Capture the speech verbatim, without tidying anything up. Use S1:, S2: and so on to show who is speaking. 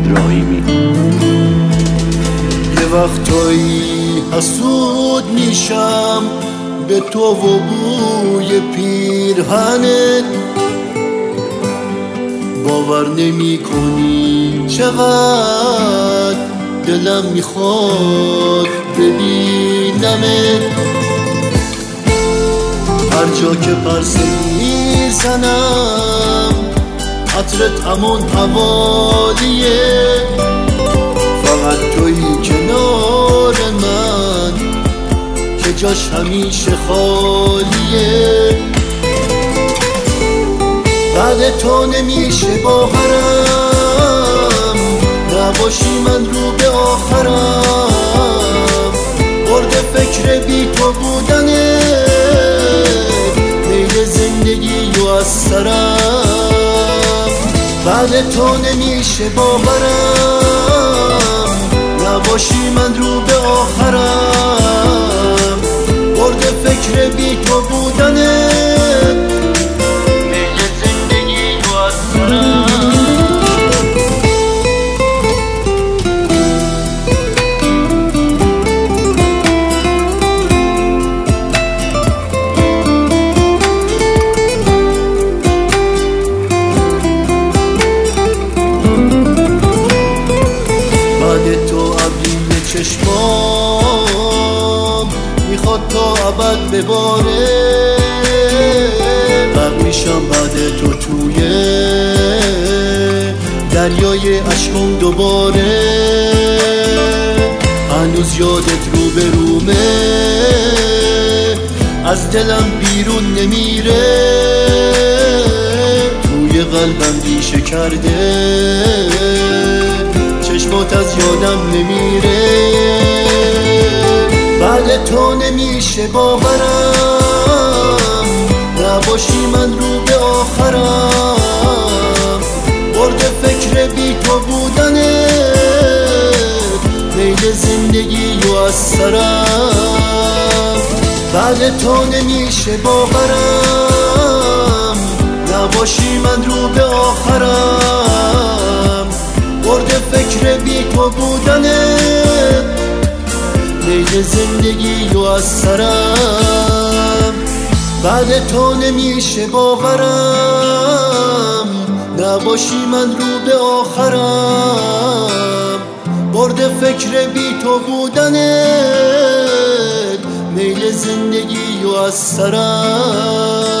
S1: ابراهیمی.
S2: یه وقتایی حسود میشم به تو و بوی پیرهنت، باور نمی کنی چقدر دلم میخواد ببینمت. هر جا که پرسه میزنم عطرت همون حوالیه، فقط تویی کنار من که جاش همیشه خالیه. بعد تو نمیشه باورم نباشی من رو به آخرم، برد فکر بی تو بودنه میل زندگی و از سرم. بعد تو نمیشه باورم نباشی من رو به آخرم، برد فکر بی تو بودنه میل زندگی و از سرم. چشمام میخواد تا ابد بباره، غرق میشم بعد تو توی دریای عشقم دوباره. هنوز یادت رو به رومه از دلم بیرون نمیره، توی قلبم ریشه کرده چشمات از یادم نمیره. بعد تو نمیشه باورم نباشی من رو به آخرم، برد فکر بی تو بودنه میل زندگی و از سرم. بعد تو نمیشه باورم نباشی من رو به آخرم، برد فکر بی تو بودنه میل زندگی و از سرم. بعد تو نمیشه باورم نباشی من رو به آخرم، برد فکر بی تو بودنه میل زندگی و از سرم.